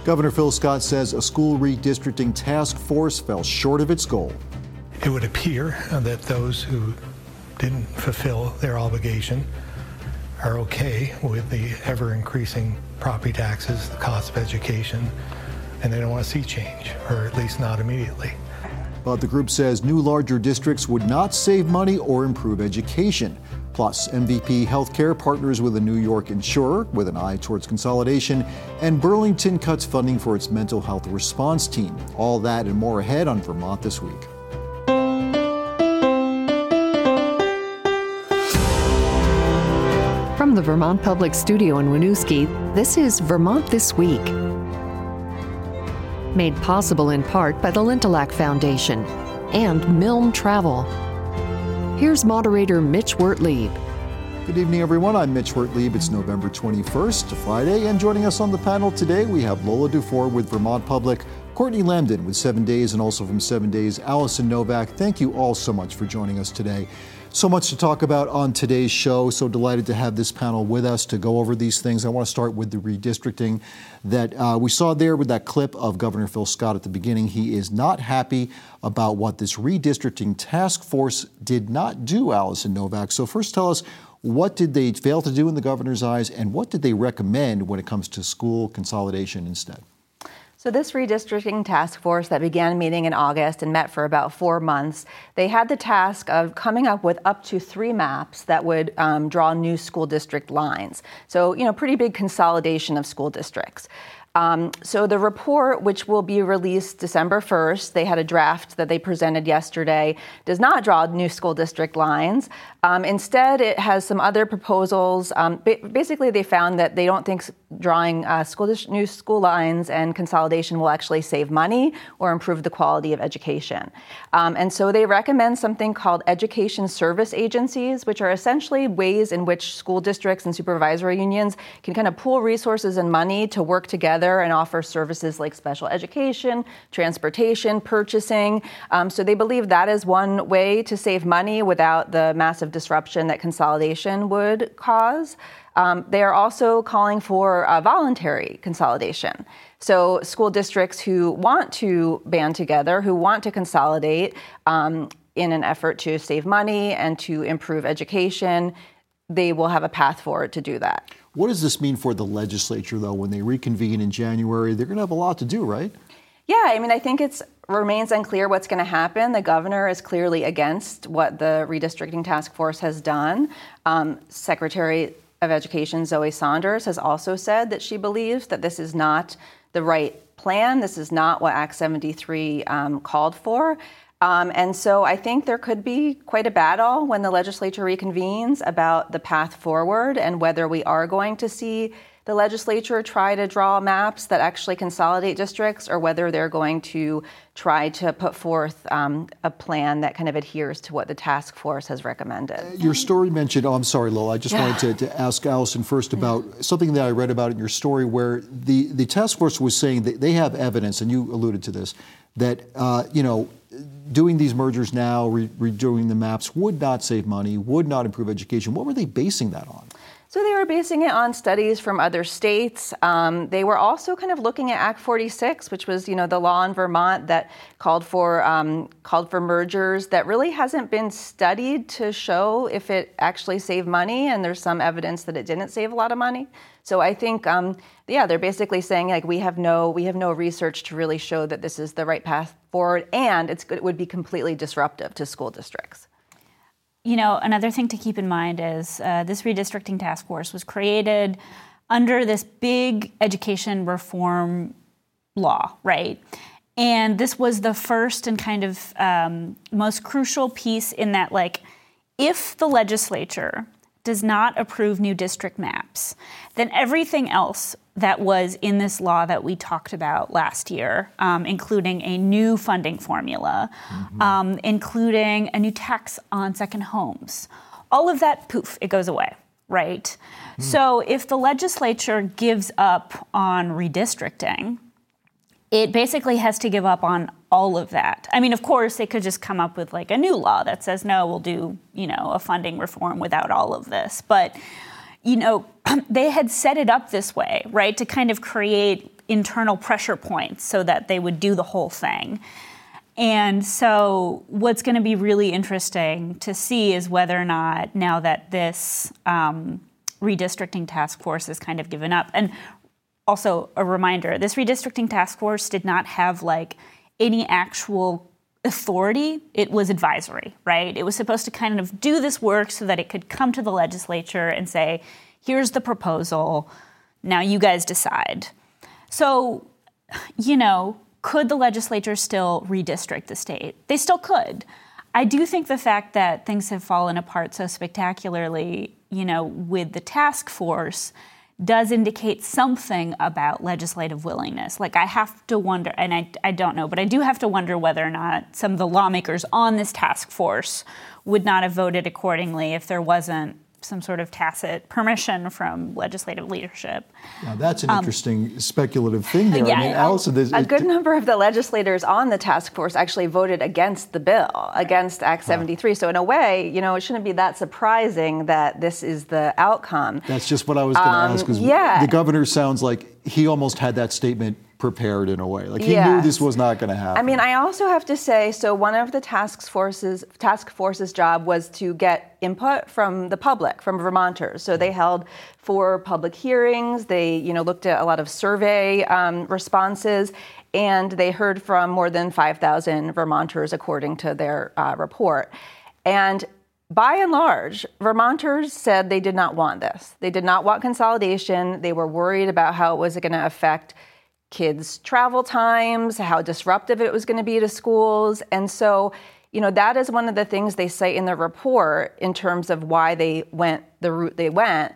Governor Phil Scott says a school redistricting task force fell short of its goal. It would appear that those who didn't fulfill their obligation are okay with the ever-increasing property taxes, the cost of education, and they don't want to see change, or at least not immediately. But the group says new larger districts would not save money or improve education. Plus, MVP Healthcare partners with a New York insurer with an eye towards consolidation, and Burlington cuts funding for its mental health response team. All that and more ahead on Vermont This Week. From the Vermont Public Studio in Winooski, this is Vermont This Week. Made possible in part by the Lintelak Foundation and Milne Travel. Here's moderator Mitch Wertlieb. Good evening, everyone. I'm Mitch Wertlieb. It's November 21st, Friday, and joining us on the panel today, we have Lola Dufour with Vermont Public, Courtney Lambden with 7 Days, and also from 7 Days, Allison Novak. Thank you all so much for joining us today. So much to talk about on today's show. So delighted to have this panel with us to go over these things. I want to start with the redistricting that we saw there with that clip of Governor Phil Scott at the beginning. He is not happy about what this redistricting task force did not do, Allison Novak. So first tell us, what did they fail to do in the governor's eyes, and what did they recommend when it comes to school consolidation instead? So this redistricting task force that began meeting in August and met for about 4 months, they had the task of coming up with up to 3 maps that would draw new school district lines. So, pretty big consolidation of school districts. So the report, which will be released December 1st, they had a draft that they presented yesterday, does not draw new school district lines. Instead, it has some other proposals. Basically, they found that they don't think drawing new school lines and consolidation will actually save money or improve the quality of education. And so they recommend something called education service agencies, which are essentially ways in which school districts and supervisory unions can kind of pool resources and money to work together and offer services like special education, transportation, purchasing. So they believe that is one way to save money without the massive disruption that consolidation would cause. They are also calling for voluntary consolidation. So school districts who want to band together, who want to consolidate in an effort to save money and to improve education, they will have a path forward to do that. What does this mean for the legislature, though, when they reconvene in January? They're going to have a lot to do, right? Yeah, I think it remains unclear what's going to happen. The governor is clearly against what the redistricting task force has done. Secretary of Education Zoe Saunders has also said that she believes that this is not the right plan. This is not what Act 73 called for. And so I think there could be quite a battle when the legislature reconvenes about the path forward and whether we are going to see the legislature try to draw maps that actually consolidate districts, or whether they're going to try to put forth a plan that kind of adheres to what the task force has recommended. Your story mentioned, I'm sorry, Lola, I just wanted to ask Allison first about something that I read about in your story where the task force was saying that they have evidence, and you alluded to this, that, doing these mergers now, redoing the maps would not save money, would not improve education. What were they basing that on? So they were basing it on studies from other states. They were also kind of looking at Act 46, which was, the law in Vermont that called for mergers that really hasn't been studied to show if it actually saved money, and there's some evidence that it didn't save a lot of money. So I think, they're basically saying like we have no research to really show that this is the right path forward, and it would be completely disruptive to school districts. Another thing to keep in mind is this redistricting task force was created under this big education reform law, right? And this was the first and kind of most crucial piece in that, if the legislature does not approve new district maps, then everything else that was in this law that we talked about last year, including a new funding formula, including a new tax on second homes, all of that, poof, it goes away, right? So if the legislature gives up on redistricting, it basically has to give up on all of that. I mean, of course, they could just come up with a new law that says, no, we'll do, a funding reform without all of this. But, they had set it up this way, right, to kind of create internal pressure points so that they would do the whole thing. And so what's going to be really interesting to see is whether or not, now that this redistricting task force is kind of given up, and also a reminder, this redistricting task force did not have like any actual authority. It was advisory, right? It was supposed to kind of do this work so that it could come to the legislature and say, here's the proposal, now you guys decide. So, could the legislature still redistrict the state? They still could. I do think the fact that things have fallen apart so spectacularly, with the task force does indicate something about legislative willingness. Like, I have to wonder, and I don't know, but I do have to wonder whether or not some of the lawmakers on this task force would not have voted accordingly if there wasn't some sort of tacit permission from legislative leadership. Now, that's an interesting speculative thing there. Yeah, I mean, Allison, a good number of the legislators on the task force actually voted against the bill, against Act 73. So in a way, it shouldn't be that surprising that this is the outcome. That's just what I was going to ask, because the governor sounds like he almost had that statement prepared in a way. Like, he knew this was not going to happen. I mean, I also have to say, so one of the task force's job was to get input from the public, from Vermonters. So they held 4 public hearings. They, looked at a lot of survey responses, and they heard from more than 5,000 Vermonters, according to their report. And by and large, Vermonters said they did not want this. They did not want consolidation. They were worried about how it was going to affect kids' travel times, how disruptive it was going to be to schools. And so, that is one of the things they cite in the report in terms of why they went the route they went,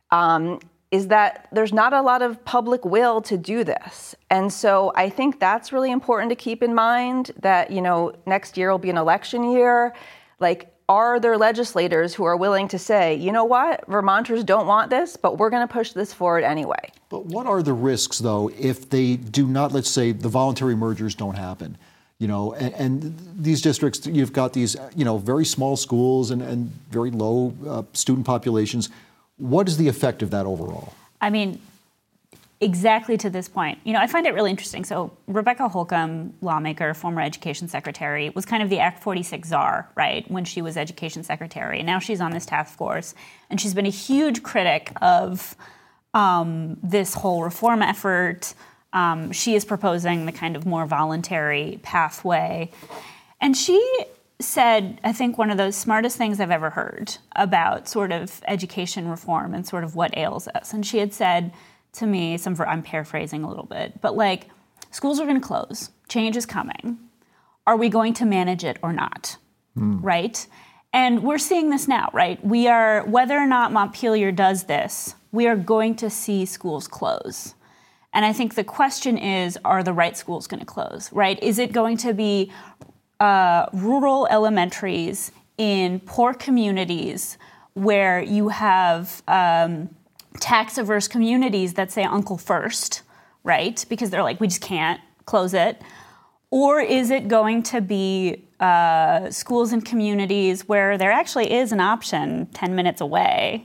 is that there's not a lot of public will to do this. And so I think that's really important to keep in mind, that, next year will be an election year. Like, are there legislators who are willing to say, you know what, Vermonters don't want this, but we're going to push this forward anyway? But what are the risks, though, if they do not, let's say, the voluntary mergers don't happen? And these districts, you've got these, very small schools and very low student populations. What is the effect of that overall? I mean, exactly to this point. I find it really interesting. So Rebecca Holcomb, lawmaker, former education secretary, was kind of the Act 46 czar, right, when she was education secretary. And now she's on this task force. And she's been a huge critic of this whole reform effort. She is proposing the kind of more voluntary pathway. And she said, I think, one of the smartest things I've ever heard about sort of education reform and sort of what ails us. And she had said to me, I'm paraphrasing a little bit, but like, schools are going to close. Change is coming. Are we going to manage it or not? Right? And we're seeing this now, right? Whether or not Montpelier does this, we are going to see schools close. And I think the question is, are the right schools going to close, right? Is it going to be rural elementaries in poor communities where you have tax-averse communities that say Uncle First, right? Because they're like, we just can't close it. Or is it going to be schools and communities where there actually is an option 10 minutes away,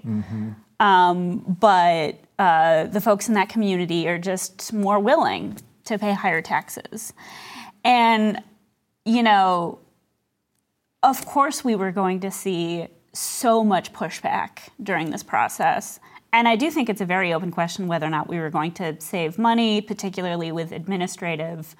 but the folks in that community are just more willing to pay higher taxes? And, of course we were going to see so much pushback during this process. And I do think it's a very open question whether or not we were going to save money, particularly with administrative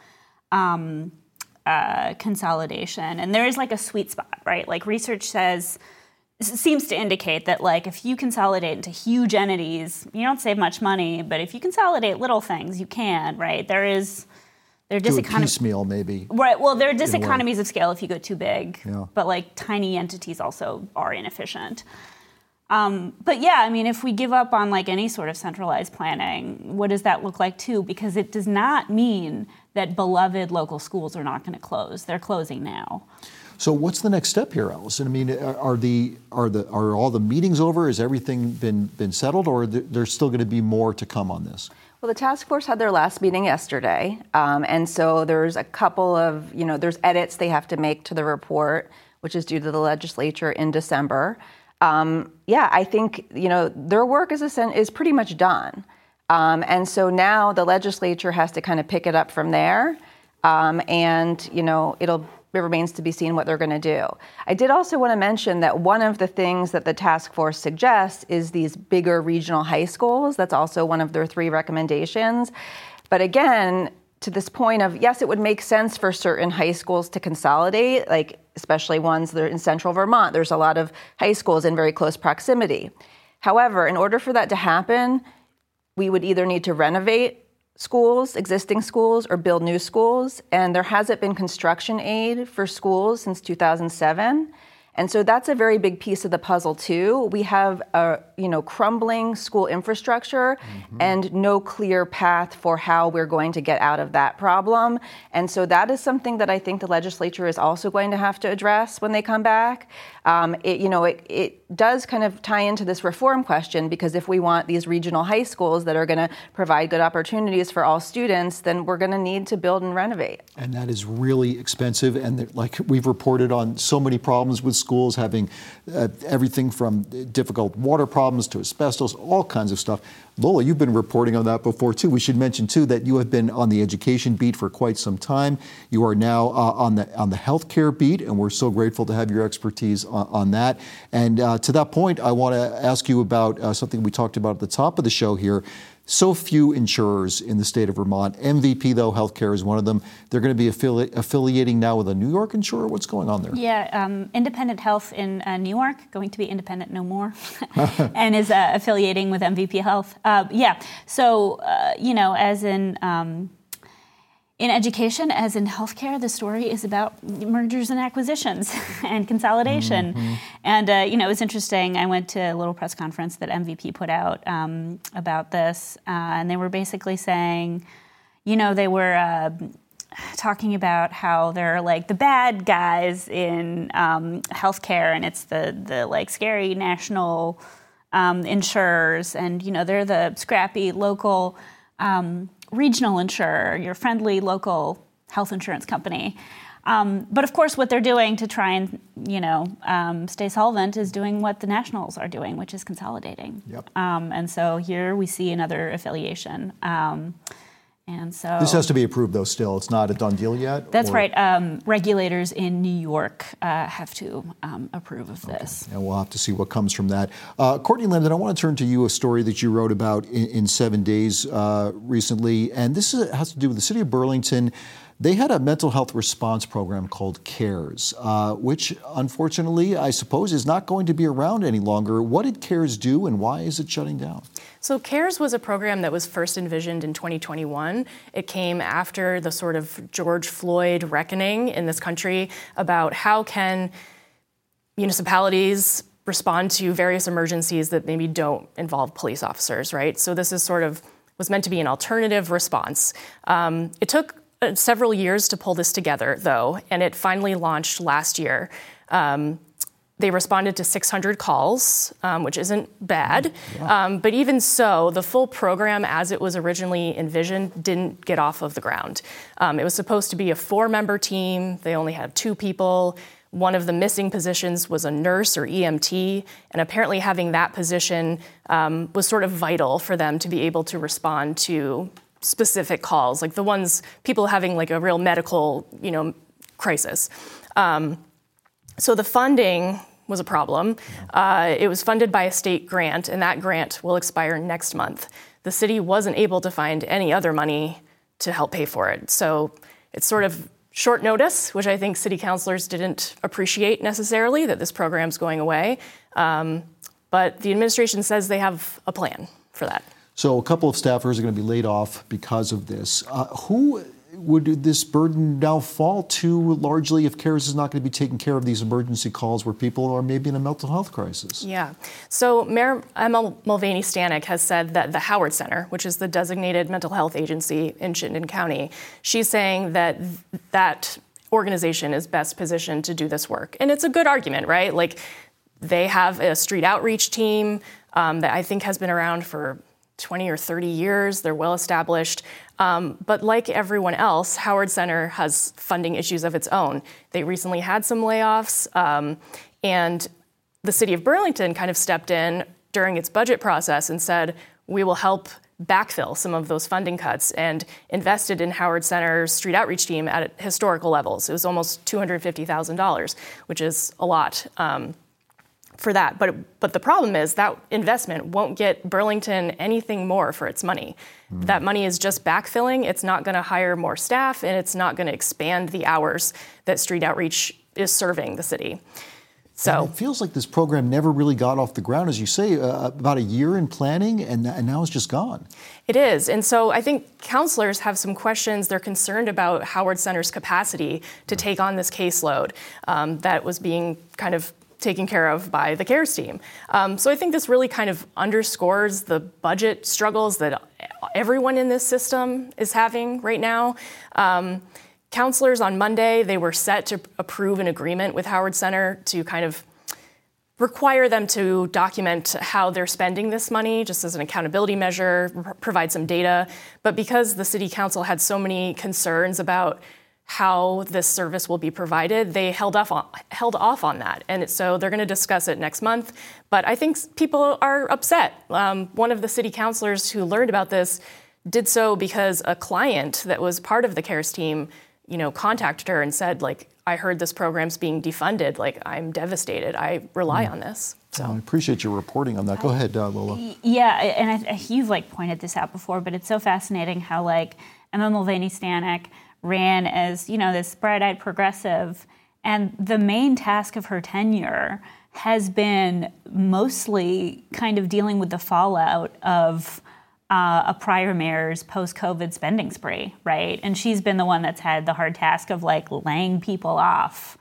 consolidation. And there is like a sweet spot, right? Like, research seems to indicate that, like, if you consolidate into huge entities, you don't save much money. But if you consolidate little things, you can, right? There are piecemeal, maybe. Right. Well, there are diseconomies of scale if you go too big. Yeah. But like, tiny entities also are inefficient. But yeah, I mean, if we give up on like any sort of centralized planning, what does that look like too? Because it does not mean that beloved local schools are not going to close. They're closing now. So what's the next step here, Allison? I mean, are all the meetings over? Has everything been settled, or there's still going to be more to come on this? Well, the task force had their last meeting yesterday, and so there's a couple of, there's edits they have to make to the report, which is due to the legislature in December. I think, their work is pretty much done. And so now the legislature has to kind of pick it up from there. And, it remains to be seen what they're going to do. I did also want to mention that one of the things that the task force suggests is these bigger regional high schools. That's also one of their 3 recommendations. But again, to this point of, yes, it would make sense for certain high schools to consolidate, like especially ones that are in central Vermont. There's a lot of high schools in very close proximity. However, in order for that to happen, we would either need to renovate schools, existing schools, or build new schools. And there hasn't been construction aid for schools since 2007. And so that's a very big piece of the puzzle too. We have a crumbling school infrastructure and no clear path for how we're going to get out of that problem. And so that is something that I think the legislature is also going to have to address when they come back. It does kind of tie into this reform question, because if we want these regional high schools that are going to provide good opportunities for all students, then we're going to need to build and renovate. And that is really expensive. And like we've reported on so many problems with schools having everything from difficult water problems to asbestos, all kinds of stuff. Lola, you've been reporting on that before too. We should mention too that you have been on the education beat for quite some time. You are now on the healthcare beat, and we're so grateful to have your expertise on that. And to that point, I want to ask you about something we talked about at the top of the show here. So few insurers in the state of Vermont. MVP, though, Healthcare is one of them. They're going to be affiliating now with a New York insurer. What's going on there? Yeah, Independent Health in New York, going to be independent no more, and is affiliating with MVP Health. So, as in education, as in healthcare, the story is about mergers and acquisitions and consolidation. And, it was interesting. I went to a little press conference that MVP put out about this, and they were basically saying, they were talking about how they're like the bad guys in healthcare, and it's the like scary national insurers, and, they're the scrappy local regional insurer, your friendly local health insurance company. But of course, what they're doing to try and, stay solvent is doing what the nationals are doing, which is consolidating. Yep. And so here we see another affiliation. And so this has to be approved, though, still. It's not a done deal yet? That's right. Regulators in New York have to approve of this. And we'll have to see what comes from that. Courtney Lambdin, I want to turn to you, a story that you wrote about in 7 Days recently. And this has to do with the city of Burlington. They had a mental health response program called CARES, which unfortunately, I suppose, is not going to be around any longer. What did CARES do, and why is it shutting down? So CARES was a program that was first envisioned in 2021. It came after the sort of George Floyd reckoning in this country about how can municipalities respond to various emergencies that maybe don't involve police officers, right? So this is was meant to be an alternative response. It took several years to pull this together, though, and it finally launched last year. They responded to 600 calls, which isn't bad. Yeah. But even so, the full program as it was originally envisioned didn't get off of the ground. It was supposed to be a 4-member team. They only had 2 people. One of the missing positions was a nurse or EMT, and apparently having that position was sort of vital for them to be able to respond to specific calls, like the ones people having like a real medical, crisis. So the funding was a problem. It was funded by a state grant, and that grant will expire next month. The city wasn't able to find any other money to help pay for it. So it's sort of short notice, which I think city councilors didn't appreciate necessarily, that this program's going away. But the administration says they have a plan for that. So a couple of staffers are going to be laid off because of this. Who would this burden now fall to largely if CARES is not going to be taking care of these emergency calls where people are maybe in a mental health crisis? Yeah. So Mayor Emma Mulvaney-Stanek has said that the Howard Center, which is the designated mental health agency in Chittenden County, she's saying that that organization is best positioned to do this work. And it's a good argument, right? Like, they have a street outreach team that I think has been around for 20 or 30 years. They're well established. But like everyone else, Howard Center has funding issues of its own. They recently had some layoffs, and the city of Burlington kind of stepped in during its budget process and said, we will help backfill some of those funding cuts and invested in Howard Center's street outreach team at historical levels. It was almost $250,000, which is a lot for that. But the problem is that investment won't get Burlington anything more for its money. That money is just backfilling. It's not going to hire more staff, and it's not going to expand the hours that street outreach is serving the city. So and it feels like this program never really got off the ground, as you say, about a year in planning, and now it's just gone. It is. And so I think counselors have some questions. They're concerned about Howard Center's capacity to take on this caseload that was being kind of taken care of by the CARES team. So I think this really kind of underscores the budget struggles that everyone in this system is having right now. Counselors on Monday, they were set to approve an agreement with Howard Center to kind of require them to document how they're spending this money, just as an accountability measure, provide some data. But because the city council had so many concerns about how this service will be provided, they held off on that. And so they're going to discuss it next month. But I think people are upset. One of the city councilors who learned about this did so because a client that was part of the CARES team contacted her and said, like, I heard this program's being defunded. Like, I'm devastated. I rely on this. So I appreciate your reporting on that. Go ahead, Lola. Yeah, and you've pointed this out before, but it's so fascinating how Emma Mulvaney-Stanek ran as this bright-eyed progressive, and the main task of her tenure has been mostly kind of dealing with the fallout of a prior mayor's post-COVID spending spree, right? And she's been the one that's had the hard task of laying people off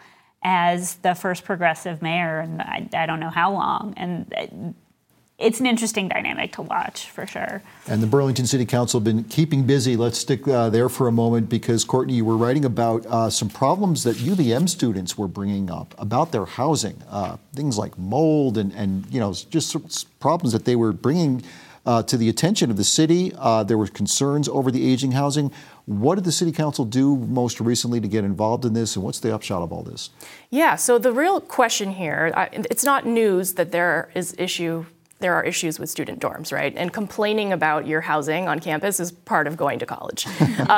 as the first progressive mayor, and I don't know how long. And it's an interesting dynamic to watch, for sure. And the Burlington City Council have been keeping busy. Let's stick there for a moment because, Courtney, you were writing about some problems that UVM students were bringing up about their housing, things like mold and just problems that they were bringing to the attention of the city. There were concerns over the aging housing. What did the City Council do most recently to get involved in this, and what's the upshot of all this? Yeah, so the real question here, it's not news that there are issues with student dorms, right? And complaining about your housing on campus is part of going to college.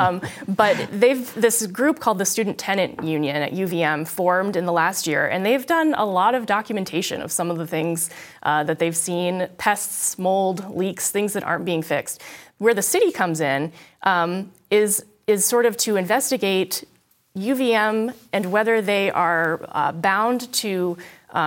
But this group called the Student Tenant Union at UVM formed in the last year, and they've done a lot of documentation of some of the things that they've seen: pests, mold, leaks, things that aren't being fixed. Where the city comes in is sort of to investigate UVM and whether they are bound to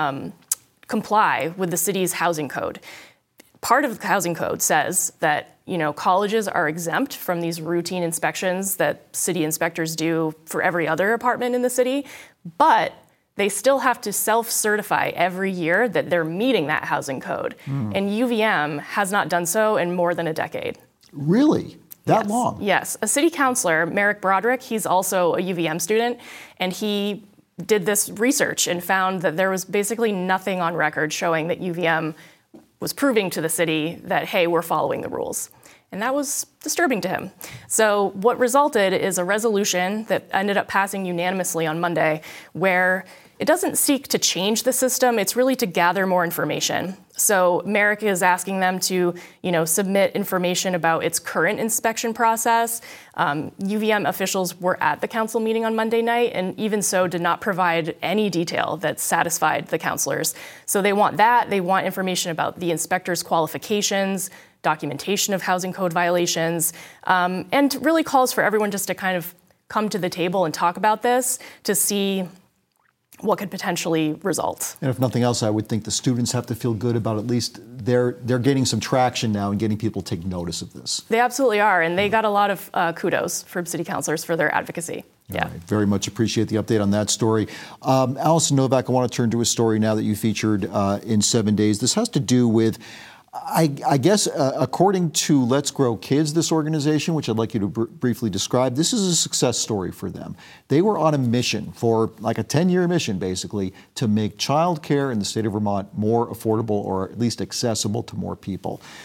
comply with the city's housing code. Part of the housing code says that, colleges are exempt from these routine inspections that city inspectors do for every other apartment in the city, but they still have to self-certify every year that they're meeting that housing code. And UVM has not done so in more than a decade. Really? That long? Yes. A city councilor, Merrick Broderick, he's also a UVM student, and he did this research and found that there was basically nothing on record showing that UVM was proving to the city that, hey, we're following the rules. And that was disturbing to him. So what resulted is a resolution that ended up passing unanimously on Monday, where it doesn't seek to change the system, it's really to gather more information. So Merrick is asking them to, submit information about its current inspection process. UVM officials were at the council meeting on Monday night, and even so did not provide any detail that satisfied the councilors. So they want that. They want information about the inspector's qualifications, documentation of housing code violations, and really calls for everyone just to kind of come to the table and talk about this to see what could potentially result. And if nothing else, I would think the students have to feel good about at least they're getting some traction now and getting people to take notice of this. They absolutely are, and they got a lot of kudos from city councilors for their advocacy. Yeah. Right. Very much appreciate the update on that story. Allison Novak, I want to turn to a story now that you featured in 7 Days. This has to do with, I guess, according to Let's Grow Kids, this organization, which I'd like you to briefly describe, this is a success story for them. They were on a mission for a 10-year mission, basically, to make childcare in the state of Vermont more affordable or at least accessible to more people.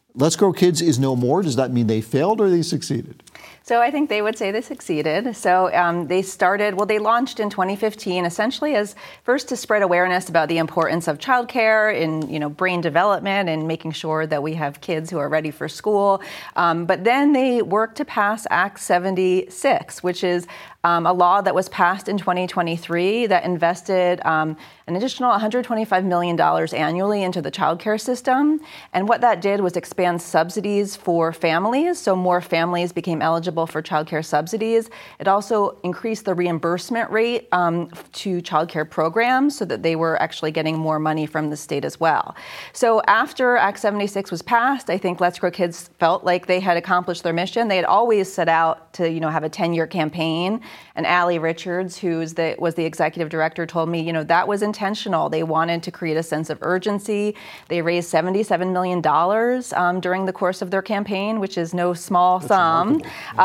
Let's Grow Kids is no more. Does that mean they failed or they succeeded? So I think they would say they succeeded. So they launched in 2015 essentially as first to spread awareness about the importance of childcare in brain development and making sure that we have kids who are ready for school. But then they worked to pass Act 76, which is a law that was passed in 2023 that invested an additional $125 million annually into the childcare system. And what that did was expand subsidies for families, so more families became eligible for childcare subsidies. It also increased the reimbursement rate to childcare programs so that they were actually getting more money from the state as well. So after Act 76 was passed, I think Let's Grow Kids felt like they had accomplished their mission. They had always set out to have a 10-year campaign. And Allie Richards, who was the executive director, told me, that was intentional. They wanted to create a sense of urgency. They raised $77 million during the course of their campaign, which is no small sum.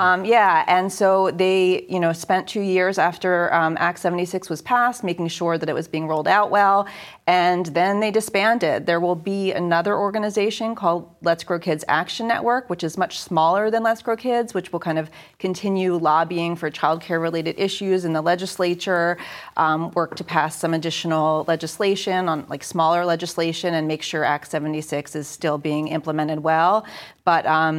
And so they, spent 2 years after Act 76 was passed, making sure that it was being rolled out well. And then they disbanded. There will be another organization called Let's Grow Kids Action Network, which is much smaller than Let's Grow Kids, which will kind of continue lobbying for childcare-related issues in the legislature, work to pass some additional legislation on smaller legislation and make sure Act 76 is still being implemented well. But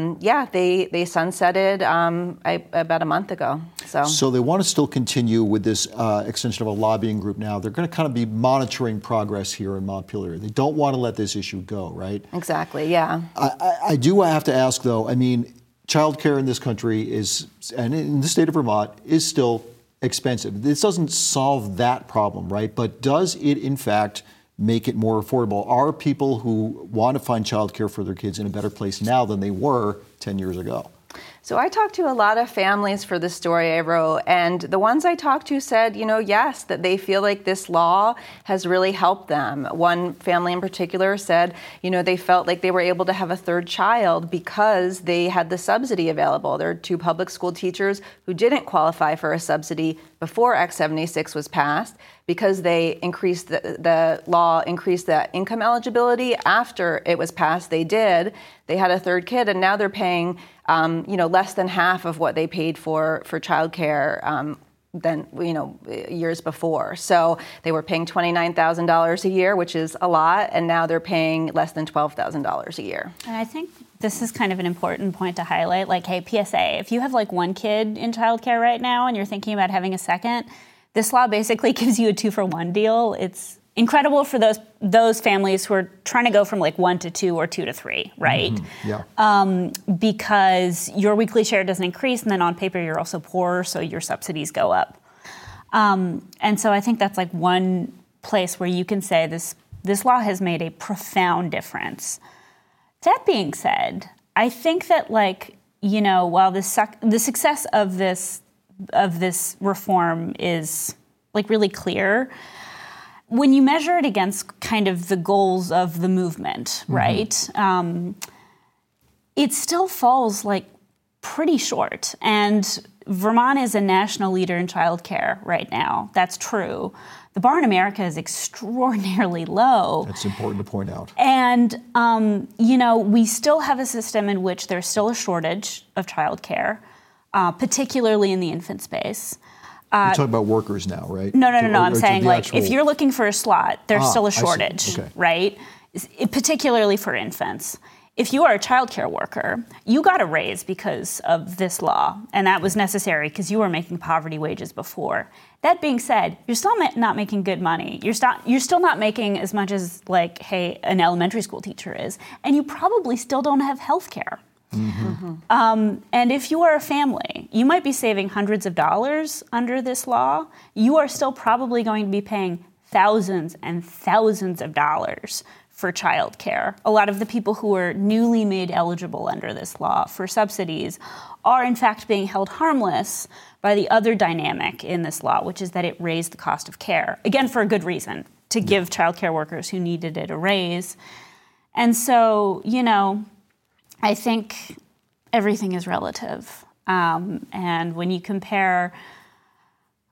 they sunsetted about a month ago. So they want to still continue with this extension of a lobbying group now. They're going to kind of be monitoring progress here in Montpelier. They don't want to let this issue go, right? Exactly, yeah. I do have to ask, though, childcare in this country and in the state of Vermont, is still expensive. This doesn't solve that problem, right? But does it, in fact, make it more affordable? Are people who want to find childcare for their kids in a better place now than they were 10 years ago? So I talked to a lot of families for the story I wrote, and the ones I talked to said, yes, that they feel like this law has really helped them. One family in particular said, they felt like they were able to have a third child because they had the subsidy available. There are 2 public school teachers who didn't qualify for a subsidy before Act 76 was passed because they increased the law increased the income eligibility. After it was passed, they had a third kid, and now they're paying less than half of what they paid for childcare than years before. So they were paying $29,000 a year, which is a lot, and now they're paying less than $12,000 a year. And I think this is kind of an important point to highlight. Hey, PSA, if you have 1 kid in childcare right now and you're thinking about having a second, this law basically gives you a 2-for-1 deal. It's incredible for those families who are trying to go from 1 to 2 or 2 to 3, right? Mm-hmm. Yeah. Because your weekly share doesn't increase, and then on paper you're also poorer, so your subsidies go up. And so I think that's one place where you can say this law has made a profound difference. That being said, I think that while the success of this reform is really clear, when you measure it against kind of the goals of the movement, right, it still falls pretty short. And Vermont is a national leader in childcare right now. That's true. The bar in America is extraordinarily low. That's important to point out. And, we still have a system in which there's still a shortage of childcare, particularly in the infant space. You're talking about workers now, right? No. I'm saying if you're looking for a slot, there's still a shortage, okay. Right? Particularly for infants. If you are a childcare worker, you got a raise because of this law, and that was necessary because you were making poverty wages before. That being said, you're still not making good money. You're still not making as much as an elementary school teacher is, and you probably still don't have health care. Mm-hmm. And if you are a family, you might be saving hundreds of dollars under this law. You are still probably going to be paying thousands and thousands of dollars for childcare. A lot of the people who are newly made eligible under this law for subsidies are in fact being held harmless by the other dynamic in this law, which is that it raised the cost of care, again for a good reason, to give childcare workers who needed it a raise. And so, I think everything is relative. And when you compare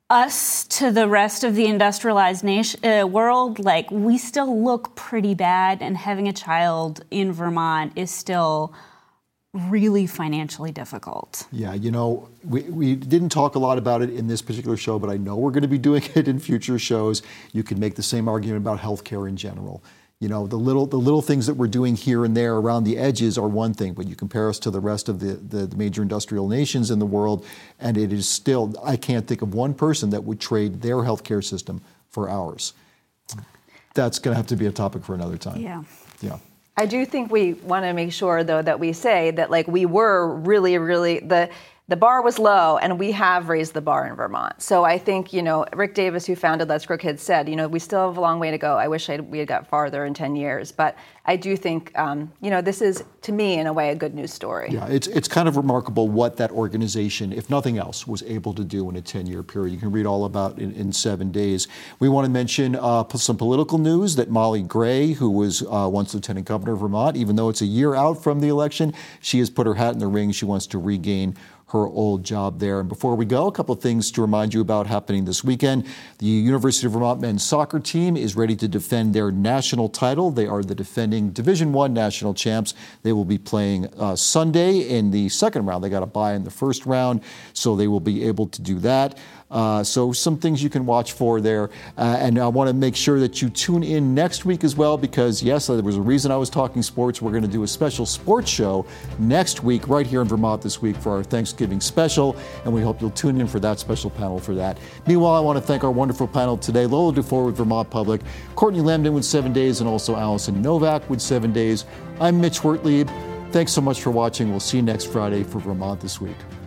us to the rest of the industrialized world, like, we still look pretty bad, and having a child in Vermont is still really financially difficult. Yeah, you know, we didn't talk a lot about it in this particular show, but I know we're going to be doing it in future shows. You can make the same argument about healthcare in general. You know, the little things that we're doing here and there around the edges are one thing, but you compare us to the rest of the major industrial nations in the world, and it is still, I can't think of one person that would trade their healthcare system for ours. That's going to have to be a topic for another time. Yeah. Yeah. I do think we want to make sure, though, that we say that, like, we were really, really, the bar was low, and we have raised the bar in Vermont. So I think, you know, Rick Davis, who founded Let's Grow Kids, said, you know, we still have a long way to go. I wish we had got farther in 10 years. But I do think, you know, this is, to me, in a way, a good news story. Yeah, it's kind of remarkable what that organization, if nothing else, was able to do in a 10-year period. You can read all about it in 7 days. We want to mention some political news that Molly Gray, who was once Lieutenant Governor of Vermont, even though it's a year out from the election, she has put her hat in the ring. She wants to regain her old job there. And before we go, a couple of things to remind you about happening this weekend. The University of Vermont men's soccer team is ready to defend their national title. They are the defending Division I national champs. They will be playing Sunday in the second round. They got a bye in the first round, so they will be able to do that. So some things you can watch for there. And I want to make sure that you tune in next week as well, because yes, there was a reason I was talking sports. We're going to do a special sports show next week right here in Vermont this week for our Thanksgiving special, and we hope you'll tune in for that special panel for that. Meanwhile, I want to thank our wonderful panel today, Lola Dufour with Vermont Public, Courtney Lambden with 7 Days, and also Allison Novak with 7 Days. I'm Mitch Wertlieb. Thanks so much for watching. We'll see you next Friday for Vermont This Week.